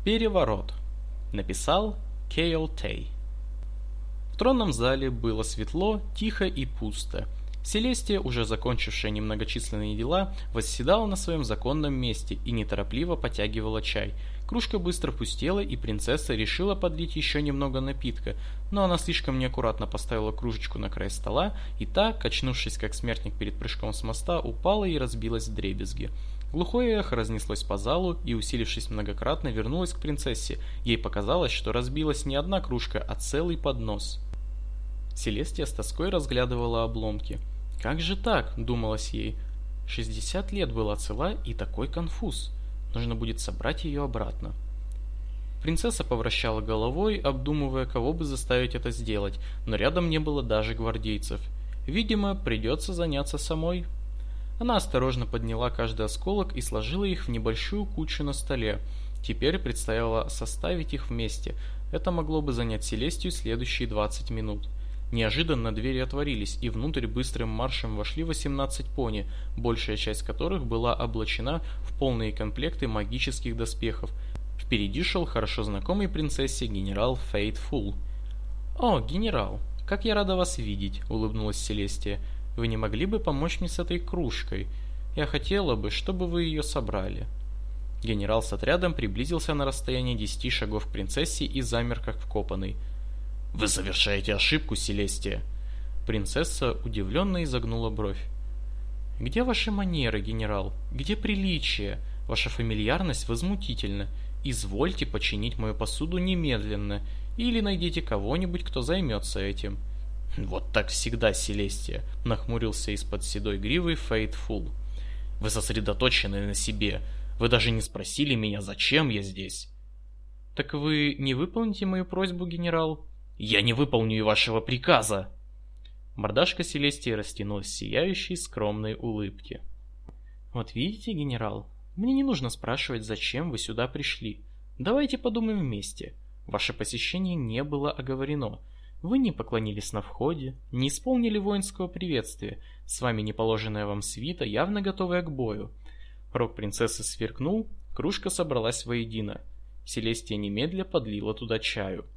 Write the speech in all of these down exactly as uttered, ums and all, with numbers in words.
Переворот. Написал Кейл Тей. В тронном зале было светло, тихо и пусто. Селестия, уже закончившая немногочисленные дела, восседала на своем законном месте и неторопливо потягивала чай. Кружка быстро пустела, и принцесса решила подлить еще немного напитка, но она слишком неаккуратно поставила кружечку на край стола, и та, качнувшись как смертник перед прыжком с моста, упала и разбилась вдребезги. Глухое эхо разнеслось по залу и, усилившись многократно, вернулось к принцессе. Ей показалось, что разбилась не одна кружка, а целый поднос. Селестия с тоской разглядывала обломки. «Как же так?» – думалось ей. «Шестьдесят лет была цела, и такой конфуз. Нужно будет собрать ее обратно». Принцесса повращала головой, обдумывая, кого бы заставить это сделать, но рядом не было даже гвардейцев. Видимо, придется заняться самой. Она осторожно подняла каждый осколок и сложила их в небольшую кучу на столе. Теперь предстояло составить их вместе. Это могло бы занять Селестию следующие двадцать минут. Неожиданно двери отворились, и внутрь быстрым маршем вошли восемнадцать пони, большая часть которых была облачена в полные комплекты магических доспехов. Впереди шел хорошо знакомый принцессе генерал Фейтфул. «О, генерал, как я рада вас видеть!» — улыбнулась Селестия. «Вы не могли бы помочь мне с этой кружкой? Я хотела бы, чтобы вы ее собрали». Генерал с отрядом приблизился на расстояние десяти шагов к принцессе и замер как вкопанный. «Вы совершаете ошибку, Селестия!» Принцесса удивленно изогнула бровь. «Где ваши манеры, генерал? Где приличие? Ваша фамильярность возмутительна. Извольте починить мою посуду немедленно, или найдите кого-нибудь, кто займется этим». «Вот так всегда, Селестия», — нахмурился из-под седой гривы Фейтфул. «Вы сосредоточены на себе. Вы даже не спросили меня, зачем я здесь». «Так вы не выполните мою просьбу, генерал?» «Я не выполню и вашего приказа!» Мордашка Селестии растянулась в сияющей скромной улыбке. «Вот видите, генерал, мне не нужно спрашивать, зачем вы сюда пришли. Давайте подумаем вместе. Ваше посещение не было оговорено. Вы не поклонились на входе, не исполнили воинского приветствия. С вами неположенная вам свита, явно готовая к бою». Рог принцессы сверкнул, кружка собралась воедино. Селестия немедля подлила туда чаю.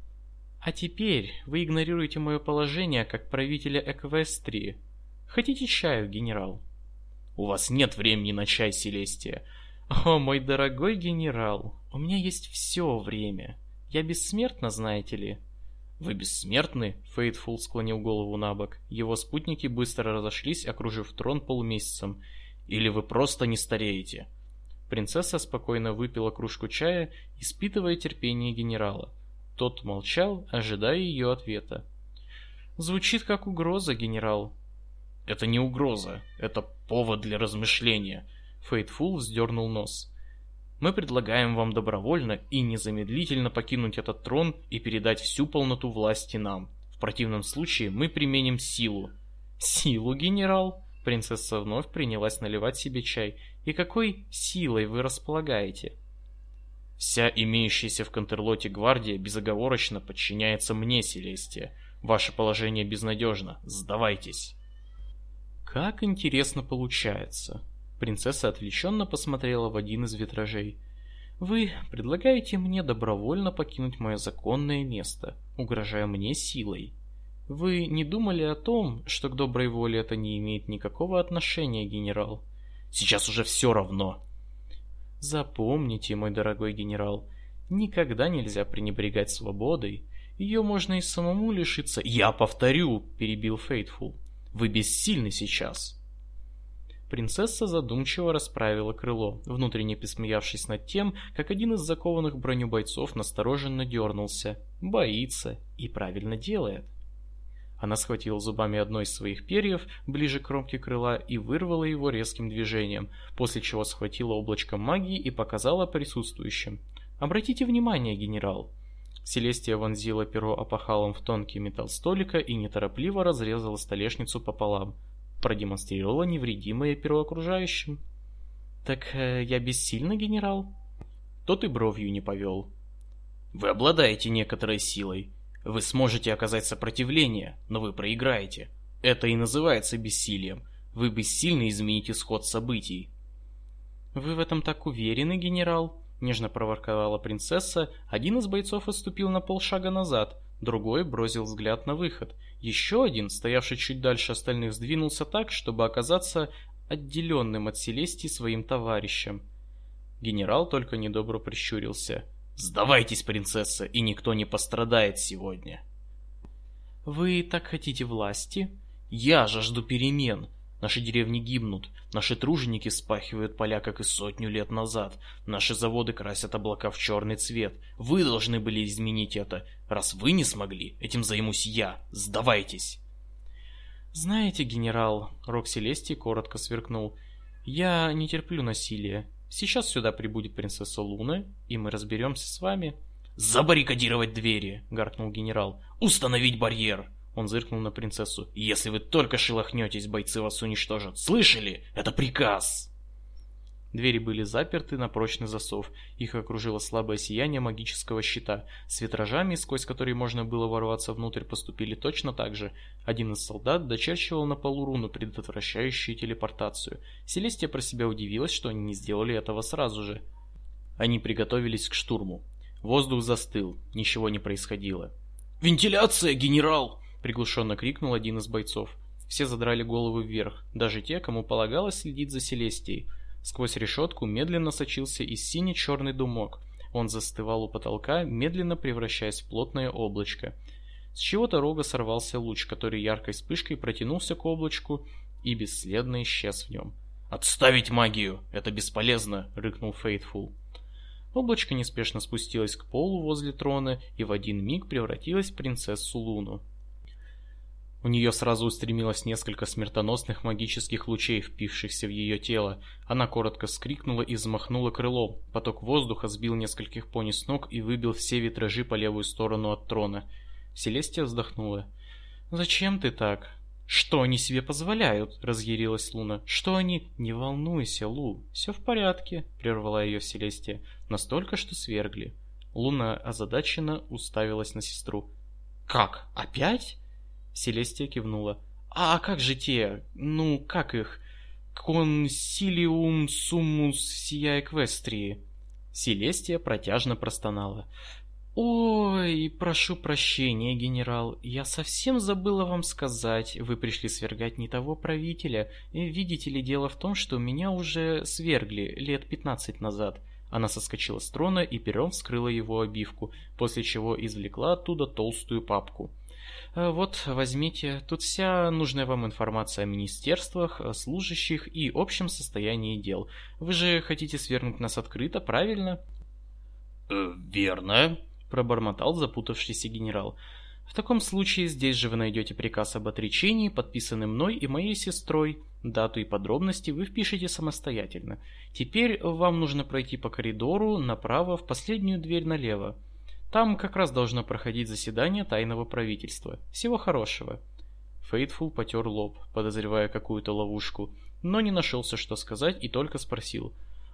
«А теперь вы игнорируете мое положение как правителя Эквестрии. Хотите чаю, генерал?» «У вас нет времени на чай, Селестия». «О, мой дорогой генерал, у меня есть все время. Я бессмертна, знаете ли». «Вы бессмертны?» — Фейтфул склонил голову на бок. Его спутники быстро разошлись, окружив трон полумесяцем. «Или вы просто не стареете?» Принцесса спокойно выпила кружку чая, испытывая терпение генерала. Тот молчал, ожидая ее ответа. «Звучит как угроза, генерал». «Это не угроза, это повод для размышления», — Фейтфул вздернул нос. «Мы предлагаем вам добровольно и незамедлительно покинуть этот трон и передать всю полноту власти нам. В противном случае мы применим силу». «Силу, генерал?» Принцесса вновь принялась наливать себе чай. «И какой силой вы располагаете?» «Вся имеющаяся в Контерлоте гвардия безоговорочно подчиняется мне, Селестия. Ваше положение безнадежно. Сдавайтесь». «Как интересно получается». Принцесса отвлеченно посмотрела в один из витражей. «Вы предлагаете мне добровольно покинуть мое законное место, угрожая мне силой. Вы не думали о том, что к доброй воле это не имеет никакого отношения, генерал?» «Сейчас уже все равно». «Запомните, мой дорогой генерал, никогда нельзя пренебрегать свободой. Ее можно и самому лишиться». «Я повторю», — перебил Фейтфул. «Вы бессильны сейчас». Принцесса задумчиво расправила крыло, внутренне посмеявшись над тем, как один из закованных в броню бойцов настороженно дернулся. Боится и правильно делает. Она схватила зубами одно из своих перьев ближе к кромке крыла и вырвала его резким движением, после чего схватила облачко магии и показала присутствующим. «Обратите внимание, генерал!» Селестия вонзила перо опахалом в тонкий металл столика и неторопливо разрезала столешницу пополам. Продемонстрировала невредимое перо окружающим. «Так э, я бессильна, генерал?» Тот и бровью не повел. «Вы обладаете некоторой силой. Вы сможете оказать сопротивление, но вы проиграете. Это и называется бессилием. Вы бессильно изменить исход событий». «Вы в этом так уверены, генерал?» Нежно проворковала принцесса, один из бойцов отступил на полшага назад, другой бросил взгляд на выход. Еще один, стоявший чуть дальше остальных, сдвинулся так, чтобы оказаться отделенным от Селестии своим товарищем. Генерал только недобро прищурился. «Сдавайтесь, принцесса, и никто не пострадает сегодня!» «Вы так хотите власти?» «Я жажду перемен! Наши деревни гибнут, наши труженики спахивают поля, как и сотню лет назад, наши заводы красят облака в черный цвет. Вы должны были изменить это. Раз вы не смогли, этим займусь я. Сдавайтесь!» «Знаете, генерал», — рог Селестии коротко сверкнул, — «я не терплю насилия. Сейчас сюда прибудет принцесса Луна, и мы разберемся с вами». «Забаррикадировать двери!» — гаркнул генерал. «Установить барьер!» Он зыркнул на принцессу. «Если вы только шелохнетесь, бойцы вас уничтожат. Слышали? Это приказ!» Двери были заперты на прочный засов. Их окружило слабое сияние магического щита. С витражами, сквозь которые можно было ворваться внутрь, поступили точно так же. Один из солдат дочерчивал на полу руну, предотвращающую телепортацию. Селестия про себя удивилась, что они не сделали этого сразу же. Они приготовились к штурму. Воздух застыл. Ничего не происходило. «Вентиляция, генерал!» — приглушенно крикнул один из бойцов. Все задрали головы вверх, даже те, кому полагалось следить за Селестией. Сквозь решетку медленно сочился и сине-черный дымок. Он застывал у потолка, медленно превращаясь в плотное облачко. С чего-то рога сорвался луч, который яркой вспышкой протянулся к облачку и бесследно исчез в нем. «Отставить магию! Это бесполезно!» — рыкнул Фейтфул. Облачко неспешно спустилось к полу возле трона и в один миг превратилось в принцессу Луну. У нее сразу устремилось несколько смертоносных магических лучей, впившихся в ее тело. Она коротко вскрикнула и взмахнула крылом. Поток воздуха сбил нескольких пони с ног и выбил все витражи по левую сторону от трона. Селестия вздохнула. «Зачем ты так?» «Что они себе позволяют?» — разъярилась Луна. «Что они...» «Не волнуйся, Лу, все в порядке», — прервала ее Селестия. «Настолько, что свергли». Луна озадаченно уставилась на сестру. «Как? Опять?» Селестия кивнула. «А как же те... ну, как их? Консилиум суммус сия эквестрии?» Селестия протяжно простонала. «Ой, прошу прощения, генерал, я совсем забыла вам сказать, вы пришли свергать не того правителя. Видите ли, дело в том, что меня уже свергли лет пятнадцать назад». Она соскочила с трона и пером вскрыла его обивку, после чего извлекла оттуда толстую папку. «Вот, возьмите, тут вся нужная вам информация о министерствах, о служащих и общем состоянии дел. Вы же хотите свергнуть нас открыто, правильно?» «Э, верно», — пробормотал запутавшийся генерал. «В таком случае здесь же вы найдете приказ об отречении, подписанный мной и моей сестрой. Дату и подробности вы впишете самостоятельно. Теперь вам нужно пройти по коридору направо в последнюю дверь налево. Там как раз должно проходить заседание тайного правительства. Всего хорошего». Фейтфул потер лоб, подозревая какую-то ловушку, но не нашелся, что сказать, и только спросил.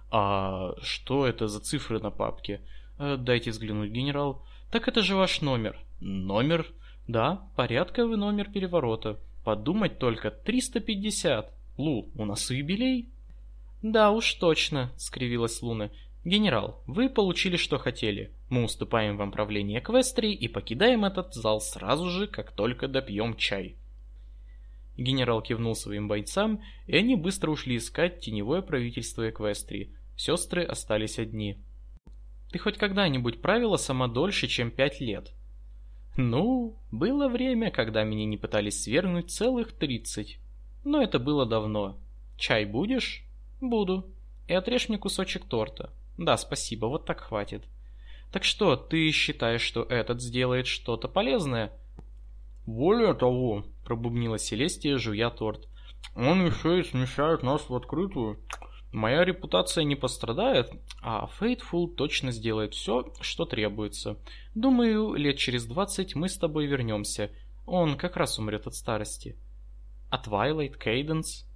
«А что это за цифры на папке?» «Дайте взглянуть, генерал». «Так это же ваш номер». «Номер?» «Да, порядковый номер переворота. Подумать только, триста пятьдесят. Лу, у нас юбилей?» «Да уж точно», — скривилась Луна. «Генерал, вы получили, что хотели. Мы уступаем вам правление Эквестрии и покидаем этот зал сразу же, как только допьем чай». Генерал кивнул своим бойцам, и они быстро ушли искать теневое правительство Эквестрии. Сестры остались одни. «Ты хоть когда-нибудь правила сама дольше, чем пять лет?» «Ну, было время, когда меня не пытались свергнуть целых тридцать. Но это было давно. Чай будешь?» «Буду. И отрежь мне кусочек торта». «Да, спасибо, вот так хватит». «Так что, ты считаешь, что этот сделает что-то полезное?» «Более того», — пробубнила Селестия, жуя торт, «он еще и смещает нас в открытую. Моя репутация не пострадает, а Фейтфул точно сделает все, что требуется. Думаю, лет через двадцать мы с тобой вернемся. Он как раз умрет от старости». «А Твайлайт, Кейденс?»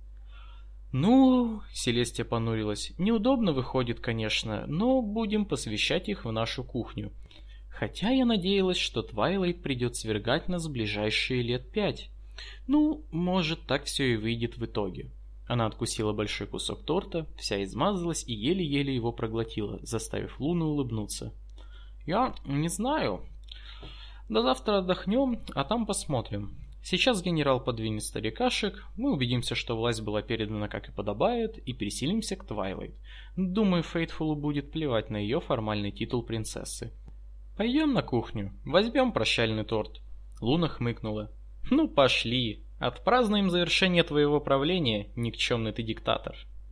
«Ну...» — Селестия понурилась. «Неудобно выходит, конечно, но будем посвящать их в нашу кухню. Хотя я надеялась, что Твайлайт придет свергать нас в ближайшие лет пять. Ну, может, так все и выйдет в итоге. Она откусила большой кусок торта, вся измазалась и еле-еле его проглотила, заставив Луну улыбнуться. «Я не знаю. До завтра отдохнем, а там посмотрим. Сейчас генерал подвинет старикашек, мы убедимся, что власть была передана как и подобает, и переселимся к Твайлайт. Думаю, Фейтфулу будет плевать на ее формальный титул принцессы. Пойдем на кухню, возьмем прощальный торт». Луна хмыкнула. «Ну пошли, отпразднуем завершение твоего правления, никчемный ты диктатор».